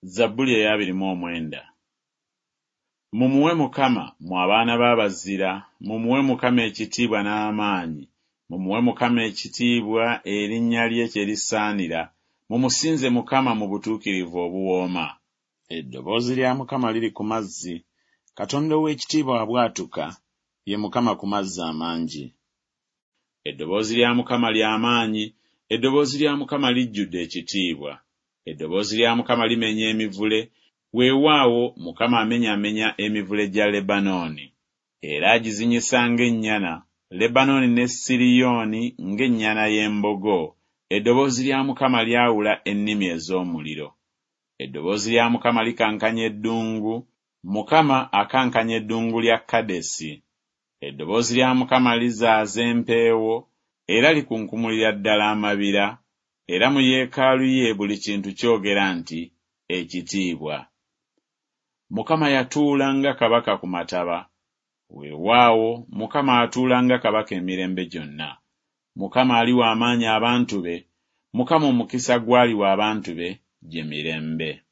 Zabbuli eya 29. Mumuwe Mukama mu abaana b'abazira, mumuwe Mukama ekitiibwa n'amaanyi, mumuwe Mukama ekitiibwa erinnya lye kye lisaanira, mumusinze Mukama mu butuukirivu obuwooma. Eddoboozi lya Mukama liri ku mazzi, Katonda ow'ekitiibwa abwatuka, ye Mukama ku mazzi amangi. Eddoboozi lya Mukama ly'amaanyi, eddoboozi lya Mukama lijjudde ekitiibwa. Eddoboozi lya Mukama limenya emivule, weewaawo Mukama amenyaamenya emivule gya Lebanooni, era agizinyisa ng'ennyana, Lebanooni ne Siriyooni ng'ennyana y'embogo. Eddoboozi lya Mukama lyawula ennimi ez'omuliro. Eddoboozi lya Mukama likankanya eddungu, Mukama akankanya eddungu lya Kadesi. Eddoboozi lya Mukama lizaaza empeewo, era likunkumulira ddala amabira, era mu yeekaalu ye buli kintu kyogera nti ekitiibwa. Mukama yatuula nga kabaka ku mataba, weewaawo Mukama atuula nga kabaka emirembe gyonna. Mukama aliwa amaanyi abantu be, Mukama omukisa gw'aliwa abantu be gye mirembe.